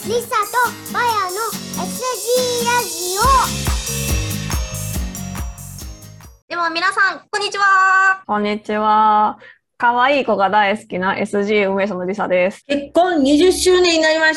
リサとマヤの SG ラジオ。 では皆さん、こんにちは。 こんにちは。可愛い子が大好きな SG 運営者のりさです。 結婚20周年になりました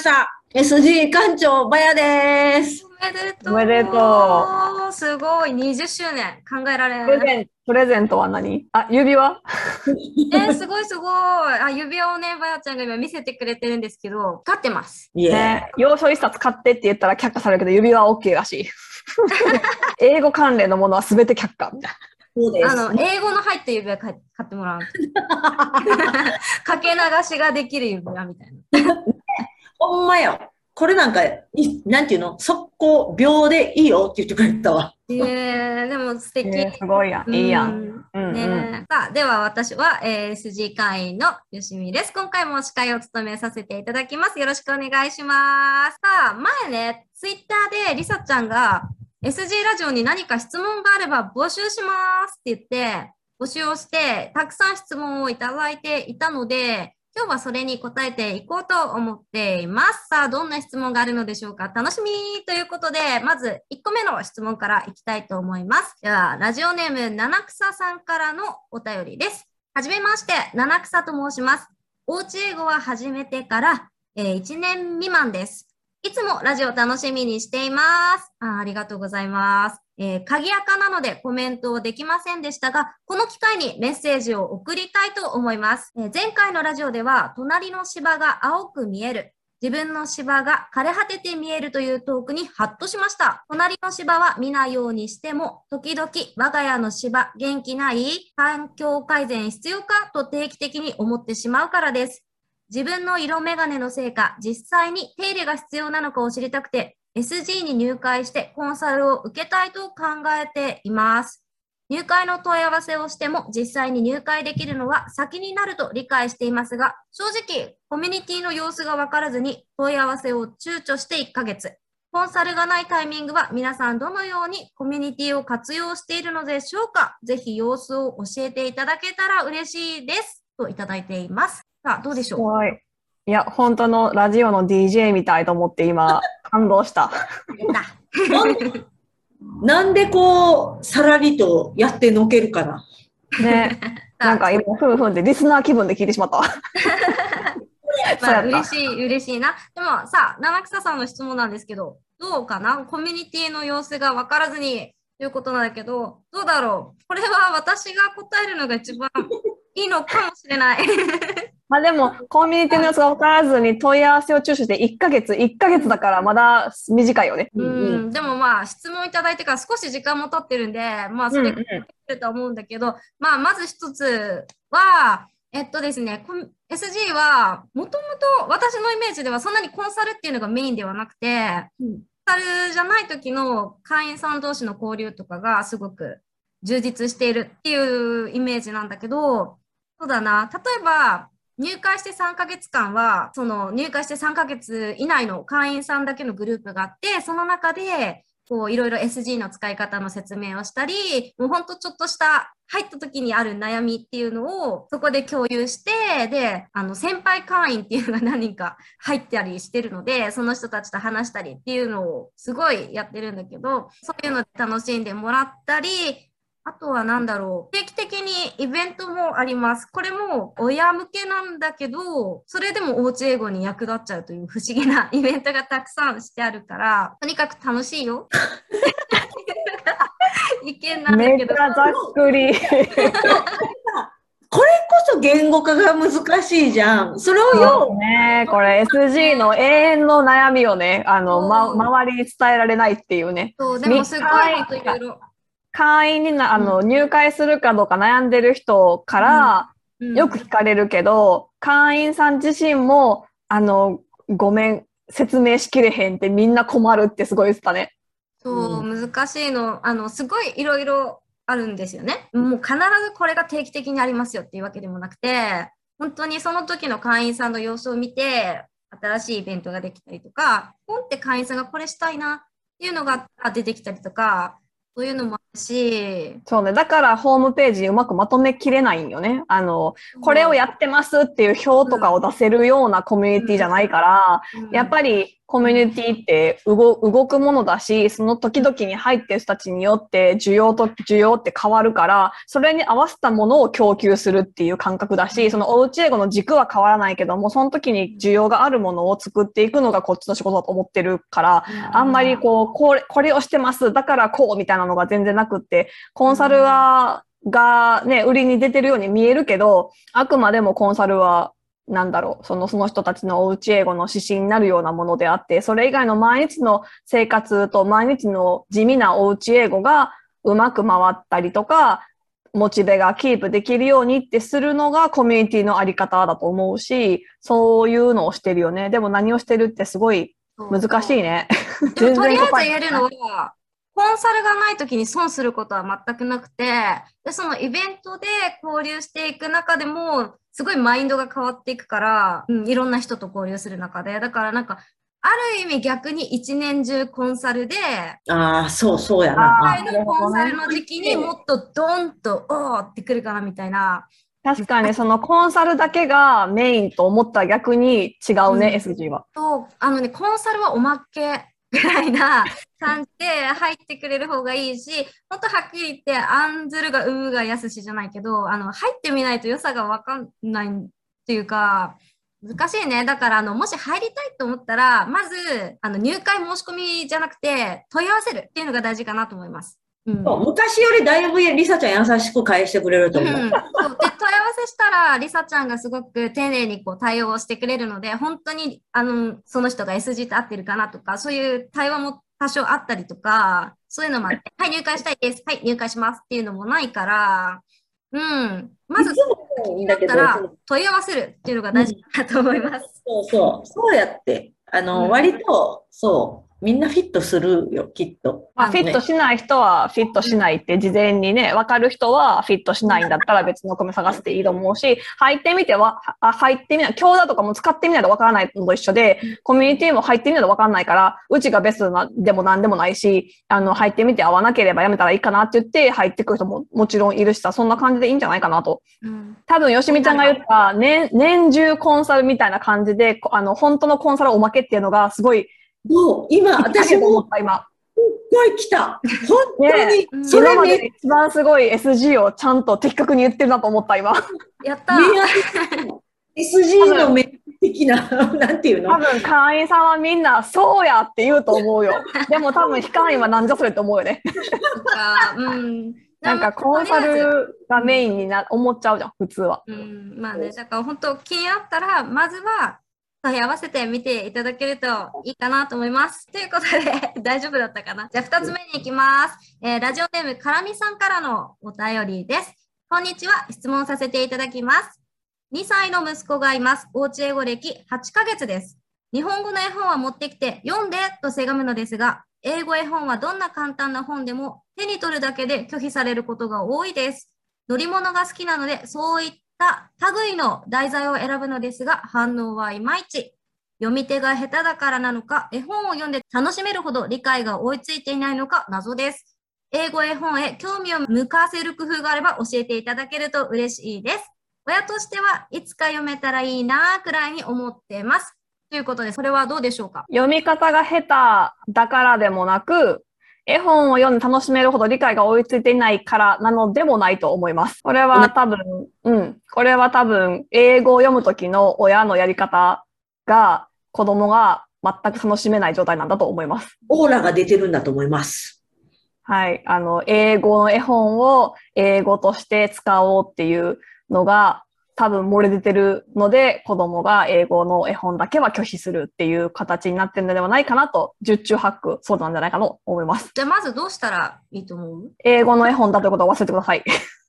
。SG 館長、バヤです。 おめでとう。 おめでとう。すごい、20周年。考えられない。 プレゼントは何？あ、指輪？ すごいすごい。指輪をね、バヤちゃんが今見せてくれてるんですけど、買ってます。 ね、要所一冊買ってって言ったら却下されるけど、指輪は OK らしい。英語関連のものは全て却下みたいな。 そうです。 英語の入った指輪買ってもらう。かけ流しができる指輪みたいな。 ほんまよ。これなんか、なんていうの、速攻、秒でいいよって言ってくれたわ。 でも素敵。 すごいやん。いいやん。 さあ、では私は、SG 会員のよしみです。今回も司会を務めさせていただきます。よろしくお願いします。さあ、前ね、ツイッターでりさちゃんが SG ラジオに何か質問があれば募集しますって言って、募集をして、たくさん質問をいただいていたので、今日はそれに答えていこうと思っています。さあ、どんな質問があるのでしょうか？楽しみということで、まず1個目の質問からいきたいと思います。では、ラジオネーム、七草さんからのお便りです。はじめまして、七草と申します。おうち英語は始めてから、1年未満です。いつもラジオ楽しみにしています。ありがとうございます。鍵垢なのでコメントをできませんでしたが、この機会にメッセージを送りたいと思います。前回のラジオでは、隣の芝が青く見える、自分の芝が枯れ果てて見えるというトークにハッとしました。隣の芝は見ないようにしても、時々我が家の芝元気ない？環境改善必要かと定期的に思ってしまうからです。自分の色眼鏡のせいか、実際に手入れが必要なのかを知りたくて、SG に入会してコンサルを受けたいと考えています。入会の問い合わせをしても実際に入会できるのは先になると理解していますが、正直コミュニティの様子が分からずに問い合わせを躊躇して1ヶ月。コンサルがないタイミングは皆さんどのようにコミュニティを活用しているのでしょうか？ぜひ様子を教えていただけたら嬉しいです。といただいています。さあ、どうでしょう？ すごい。いや、本当のラジオの DJ みたいと思って今、感動した。 なんでこう、さらりとやってのけるかな。 ね。なんか今、ふんでリスナー気分で聞いてしまったわ。 嬉しいな。でもさ、七草さんの質問なんですけど、どうかな？コミュニティの様子が分からずにということなんだけど、どうだろう？これは私が答えるのが一番いいのかもしれない。 まあでも、コミュニティの様子が分からずに問い合わせを抽取して1ヶ月だからまだ短いよね。 でもまあ、質問いただいてから少し時間も経ってるんで、まあ、それがると思うんだけど、まあ、まず一つは、ですね、SG は、もともと私のイメージではそんなにコンサルっていうのがメインではなくて、コンサルじゃない時の会員さん同士の交流とかがすごく充実しているっていうイメージなんだけど、そうだな、例えば、入会して3ヶ月間は、その入会して3ヶ月以内の会員さんだけのグループがあって、その中で、こう、いろいろ SG の使い方の説明をしたり、もうほんとちょっとした入った時にある悩みっていうのをそこで共有して、で、先輩会員っていうのが何人か入ったりしてるので、その人たちと話したりっていうのをすごいやってるんだけど、そういうので楽しんでもらったり、あとは何だろう。定期的にイベントもあります。これも親向けなんだけど、それでもおうち英語に役立っちゃうという不思議なイベントがたくさんしてあるから、とにかく楽しいよ。意見なんだけど。 めっちゃざっくり。 これこそ言語化が難しいじゃん。それをよ。 ね、これ SG の永遠の悩みをね、周りに伝えられないっていうね。 そう、でもすごいこといろいろ。 会員に入会するかどうか悩んでる人から、よく聞かれるけど、会員さん自身も、ごめん、説明しきれへんってみんな困るってすごい言ってたね。 そう、難しいの。すごいいろいろあるんですよね。もう必ずこれが定期的にありますよっていうわけでもなくて、本当にその時の会員さんの様子を見て、新しいイベントができたりとか、ポンって会員さんがこれしたいなっていうのが出てきたりとか、そういうのもあるし。 そうね。だからホームページにうまくまとめきれないんよね。これをやってますっていう表とかを出せるようなコミュニティじゃないから、やっぱりコミュニティって動くものだし、その時々に入ってる人たちによって需要って変わるから、それに合わせたものを供給するっていう感覚だし、そのおうち英語の軸は変わらないけども、その時に需要があるものを作っていくのがこっちの仕事だと思ってるから、あんまりこれをしてます、だからこうみたいなのが全然なくって、コンサルがね、売りに出てるように見えるけど、あくまでもコンサルは、なんだろう、その人たちのおうち英語の指針になるようなものであって、それ以外の毎日の生活と毎日の地味なおうち英語がうまく回ったりとか、モチベがキープできるようにってするのがコミュニティのあり方だと思うし、そういうのをしてるよね。でも何をしてるってすごい難しいね。 でもとりあえず言えるのは、コンサルがないときに損することは全くなくて、で、そのイベントで交流していく中でも、すごいマインドが変わっていくから、いろんな人と交流する中で、だからなんか、ある意味逆に一年中コンサルで、 そうやな。 コンサルの時期にもっとドンと、おーってくるかなみたいな。 確かにそのコンサルだけがメインと思ったら逆に違うね、SG は。 そう、コンサルはおまけぐらいな感じで入ってくれる方がいいし、本当はっきり言って、案ずるが有無がやすしじゃないけど、入ってみないと良さがわかんないっていうか、難しいね。だから、もし入りたいと思ったら、まず、入会申し込みじゃなくて、問い合わせるっていうのが大事かなと思います。 昔よりだいぶリサちゃん優しく返してくれると思う。 そうで、問い合わせしたら、リサちゃんがすごく丁寧に対応してくれるので、本当に、その人が SG と合ってるかなとか、そういう対話も多少あったりとか、そういうのもあって、はい、入会したいです。はい、入会しますっていうのもないから、まず、だったら問い合わせるっていうのが大事だと思います。 そうやって、割と、みんなフィットするよ、きっと。 フィットしない人はフィットしないって事前にね、わかる人はフィットしないんだったら別の組探していいと思うし、入ってみない、強打とかも使ってみないとわからないのと一緒で、コミュニティも入ってみないとわからないから、うちがベストでもなんでもないし、入ってみて合わなければやめたらいいかなって言って入ってくる人ももちろんいるしさ、そんな感じでいいんじゃないかなと。多分、よしみちゃんが言った年中コンサルみたいな感じで、本当のコンサルおまけっていうのがすごい、 今、私も、すごい来た。本当に、それまでで一番すごい SG をちゃんと的確に言ってるなと思った、今。 やったー。 SG の目的な、なんていうの？ 多分、会員さんはみんな、そうやって言うと思うよ。でも多分、非会員はなんじゃそれって思うよね。なんか、コンサルがメインに思っちゃうじゃん、普通は。 まあね、だから本当、気にあったら、まずは、問い合わせてみていただけるといいかなと思います。ということで、大丈夫だったかな？じゃあ、2つ目に行きます。ラジオネーム、からみさんからのお便りです。こんにちは。質問させていただきます。2歳の息子がいます。おうち英語歴8ヶ月です。日本語の絵本は持ってきて読んでとせがむのですが、英語絵本はどんな簡単な本でも手に取るだけで拒否されることが多いです。乗り物が好きなので、そういった類の題材を選ぶのですが、反応はいまいち。読み手が下手だからなのか、絵本を読んで楽しめるほど理解が追いついていないのか謎です。英語絵本へ興味を向かせる工夫があれば教えていただけると嬉しいです。親としてはいつか読めたらいいなくらいに思ってます。ということで、それはどうでしょうか？ 読み方が下手だからでもなく、絵本を読んで楽しめるほど理解が追いついていないからなのでもないと思います。これは多分、英語を読むときの親のやり方が子供が全く楽しめない状態なんだと思います。 オーラが出てるんだと思います。 はい。英語の絵本を英語として使おうっていうのが多分漏れ出てるので、子供が英語の絵本だけは拒否するっていう形になってるのではないかなと、十中八九そうなんじゃないかと思います。 じゃあまずどうしたらいいと思う？ 英語の絵本だということを忘れてください。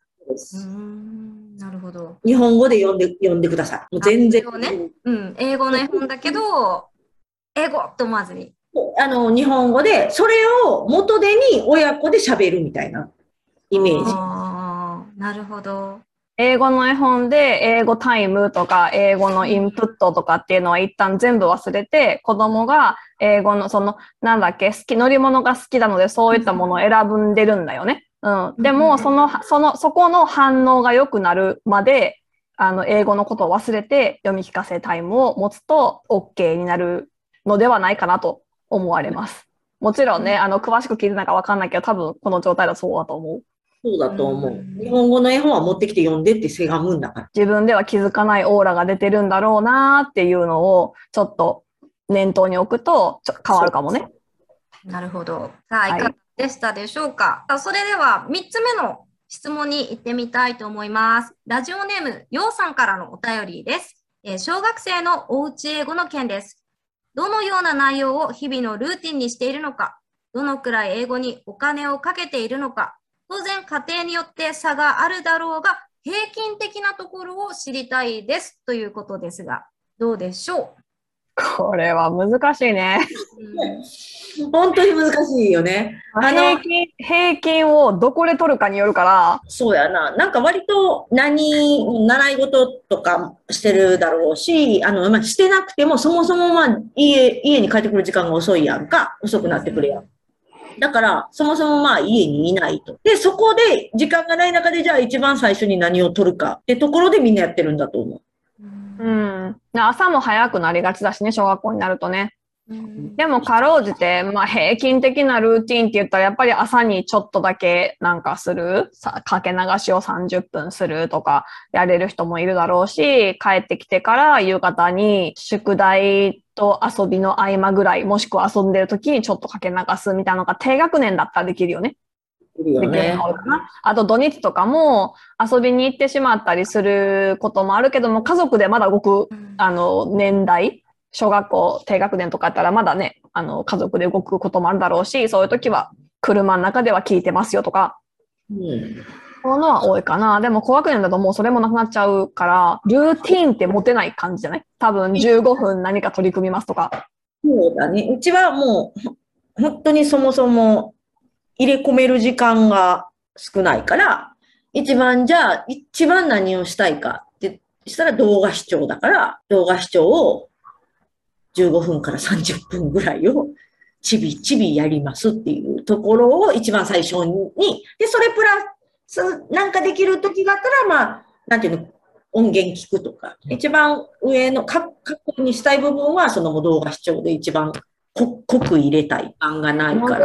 なるほど。 日本語で読んでください。もう全然。 ね、英語の絵本だけど、英語と思わずに。 日本語で、それを元手に親子で喋るみたいなイメージ。 なるほど。 英語の絵本で英語タイムとか英語のインプットとかっていうのは一旦全部忘れて、子供が英語の乗り物が好きなのでそういったものを選んでるんだよね。でも、そこの反応が良くなるまで、英語のことを忘れて読み聞かせタイムを持つと OK になるのではないかなと思われます。もちろんね、詳しく聞いてないかわかんないけど、多分この状態だそうだと思う。 そうだと思う。日本語の絵本は持ってきて読んでってせがむんだから。 自分では気づかないオーラが出てるんだろうなっていうのを、ちょっと念頭に置くと変わるかもね。 なるほど。さあ、いかがでしたでしょうか。それでは3つ目の質問に行ってみたいと思います。ラジオネーム、ようさんからのお便りです。小学生のおうち英語の件です。どのような内容を日々のルーティンにしているのか、どのくらい英語にお金をかけているのか、当然家庭によって差があるだろうが、平均的なところを知りたいですということですが、どうでしょう？ これは難しいね。 本当に難しいよね。 平均をどこで取るかによるから。 そうやな。なんか割と習い事とかしてるだろうし、してなくてもそもそも家に帰ってくる時間が遅いやんか。遅くなってくるやん。だから、そもそも家にいないと。で、そこで時間がない中でじゃあ一番最初に何を取るかってところでみんなやってるんだと思う。 朝も早くなりがちだしね、小学校になるとね。でも、かろうじて、平均的なルーティンって言ったら、やっぱり朝にちょっとだけなんかする、かけ流しを30分するとか、やれる人もいるだろうし、帰ってきてから夕方に宿題と遊びの合間ぐらい、もしくは遊んでる時にちょっとかけ流すみたいなのが低学年だったらできるよね。できるのかな。あと土日とかも遊びに行ってしまったりすることもあるけども、家族でまだ動く、年代、小学校低学年とかやったらまだね、家族で動くこともあるだろうし、そういう時は車の中では聞いてますよとか、そういうのは多いかな。でも高学年だともうそれもなくなっちゃうから、ルーティーンって持てない感じじゃない？多分15分何か取り組みますとか。 そうだね。うちはもう本当にそもそも入れ込める時間が少ないから、一番何をしたいかってしたら動画視聴だから、動画視聴を15分から30分ぐらいをちびちびやりますっていうところを一番最初に、で、それプラスなんかできる時があったら、なんていうの、音源聞くとか、一番上の確認にしたい部分は、その動画視聴で一番濃く入れたい案がないから。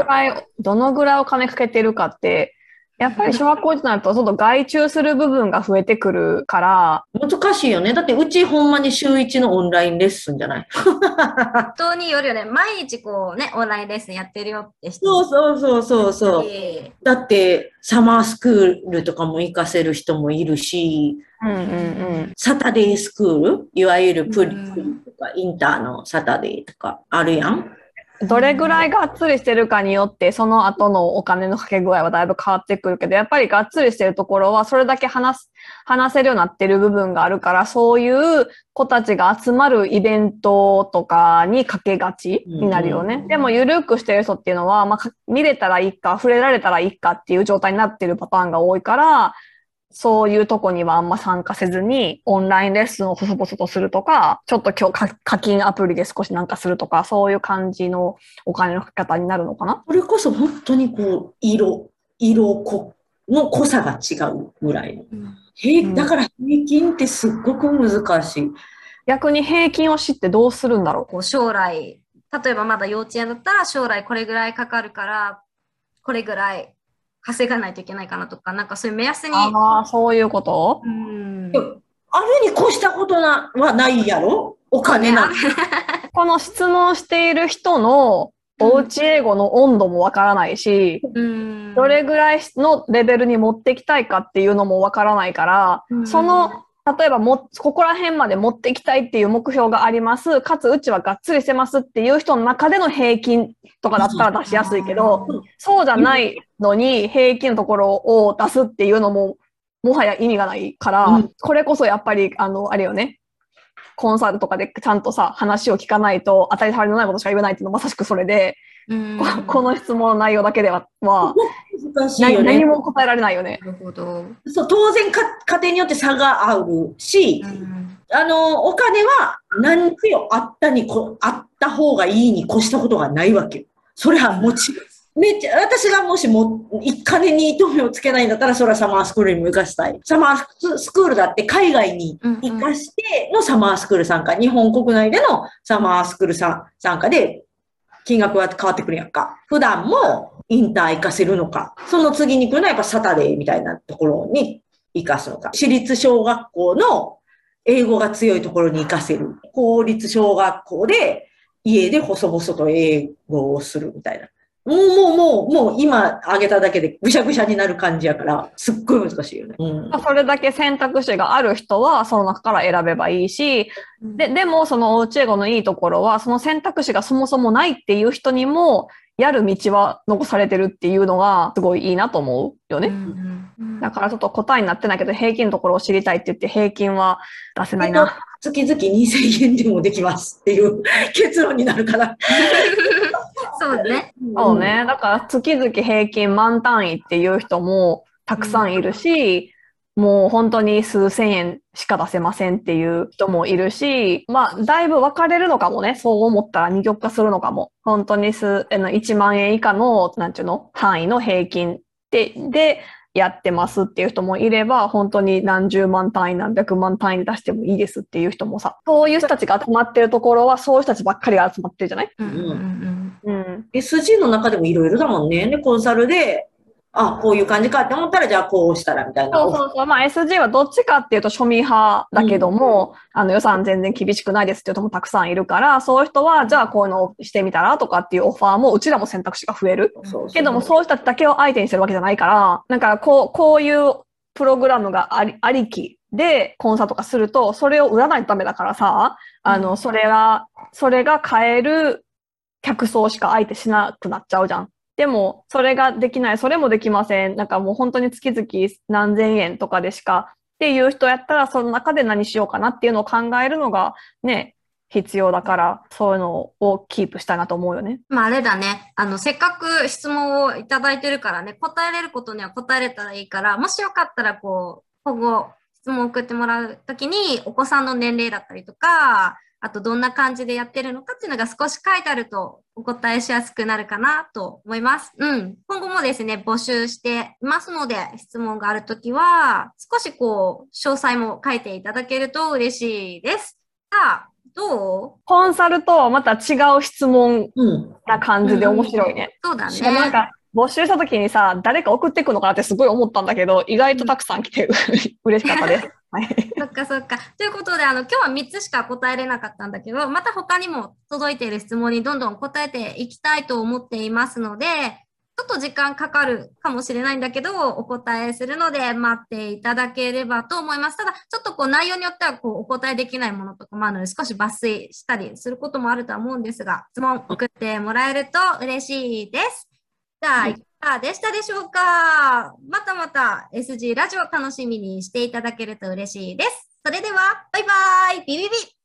どのぐらいお金かけてるかって、やっぱり小学校になるとちょっと外注する部分が増えてくるから。 難しいよね。だってうちほんまに週1のオンラインレッスンじゃない。 人によるよね。毎日こうね、オンラインレッスンやってるよって人。 そう。だってサマースクールとかも行かせる人もいるし、サタデースクール、いわゆるプリとかインターのサタデーとかあるやん。 どれぐらいがっつりしてるかによって、その後のお金のかけ具合はだいぶ変わってくるけど、やっぱりがっつりしてるところは、それだけ話せるようになってる部分があるから、そういう子たちが集まるイベントとかにかけがちになるよね。でも、ゆるくしてる人っていうのは、見れたらいいか、触れられたらいいかっていう状態になってるパターンが多いから、そういうとこにはあんま参加せずに、オンラインレッスンを細々とするとか、ちょっと今日課金アプリで少しなんかするとか、そういう感じのお金のかけ方になるのかな。 それこそ本当にこう、色の濃さが違うぐらい。だから平均ってすっごく難しい。 逆に平均を知ってどうするんだろう。 こう将来、例えばまだ幼稚園だったら将来これぐらいかかるから、これぐらい稼がないといけないかなとか、なんかそういう目安に。 そういうこと？ あるに越したことはないやろ？お金なんて。 この質問している人のおうち英語の温度もわからないし、どれぐらいのレベルに持ってきたいかっていうのもわからないから、例えばここら辺まで持ってきたいっていう目標があります。かつうちはがっつりしてますっていう人の中での平均とかだったら出しやすいけど、そうじゃないのに平均のところを出すっていうのももはや意味がないから、これこそやっぱりあれよね。コンサルとかでちゃんとさ、話を聞かないと当たり障りのないことしか言えないっていうのはまさしくそれで、この質問の内容だけでは、 難しいよね。 何も答えられないよね。 なるほど。 そう、当然家庭によって差があるし、お金は何よあった方がいいに越したことがないわけよ。それはもちろん。 めっちゃ、私がもしも、金に糸目をつけないんだったら、それはサマースクールにも行かしたい。サマースクールだって海外に行かしてのサマースクール参加、日本国内でのサマースクール参加で、金額は変わってくるやんか。普段もインター行かせるのか。その次に来るのはやっぱサタデーみたいなところに行かすのか。私立小学校の英語が強いところに行かせる。公立小学校で家で細々と英語をするみたいな。もう今挙げただけでぐしゃぐしゃになる感じやから、すっごい難しいよね。 それだけ選択肢がある人はその中から選べばいいし、でもそのおうち英語のいいところは、その選択肢がそもそもないっていう人にも、やる道は残されてるっていうのがすごいいいなと思うよね。だからちょっと答えになってないけど、平均のところを知りたいって言って平均は出せないな。 月々2000円でもできますっていう結論になるから。 そうね。 そうね。だから月々平均万単位っていう人もたくさんいるし、もう本当に数千円しか出せませんっていう人もいるし、まあ、だいぶ分かれるのかもね。そう思ったら二極化するのかも。本当に1万円以下の、なんちゅうの、範囲の平均でやってますっていう人もいれば、本当に何十万単位、何百万単位で出してもいいですっていう人もさ、そういう人たちが集まってるところは、そういう人たちばっかりが集まってるじゃない？ SG の中でもいろいろだもんね。で、コンサルで、こういう感じかって思ったら、じゃあこうしたらみたいな。 そう。まあ SG はどっちかっていうと庶民派だけども、予算全然厳しくないですっていう人もたくさんいるから、そういう人は、じゃあこういうのをしてみたらとかっていうオファーも、うちらも選択肢が増える。けども、そういう人たちだけを相手にしてるわけじゃないから、なんかこういうプログラムがありきでコンサートとかすると、それを売らないとダメだからさ、それが買える客層しか相手しなくなっちゃうじゃん。でも、それができない、それもできません。なんかもう本当に月々何千円とかでしかっていう人やったら、その中で何しようかなっていうのを考えるのがね、必要だから、そういうのをキープしたいなと思うよね。 まああれだね。せっかく質問をいただいてるからね、答えれることには答えれたらいいから、もしよかったら今後質問を送ってもらうときに、お子さんの年齢だったりとか、あとどんな感じでやってるのかっていうのが少し書いてあるとお答えしやすくなるかなと思います。今後もですね、募集していますので、質問があるときは、少し詳細も書いていただけると嬉しいです。さあ、どう？ コンサルとはまた違う質問な感じで面白いね。 そうだね。 なんか募集したときにさ、誰か送ってくるのかなってすごい思ったんだけど、意外とたくさん来て嬉しかったです。はい。 そっか。ということで、今日は3つしか答えれなかったんだけど、また他にも届いている質問にどんどん答えていきたいと思っていますので、ちょっと時間かかるかもしれないんだけど、お答えするので待っていただければと思います。ただ、ちょっと内容によってはお答えできないものとかもあるので、少し抜粋したりすることもあるとは思うんですが、質問送ってもらえると嬉しいです。じゃあ、いかがでしたでしょうか？また SG ラジオ楽しみにしていただけると嬉しいです。それでは、バイバイ！ビビビ！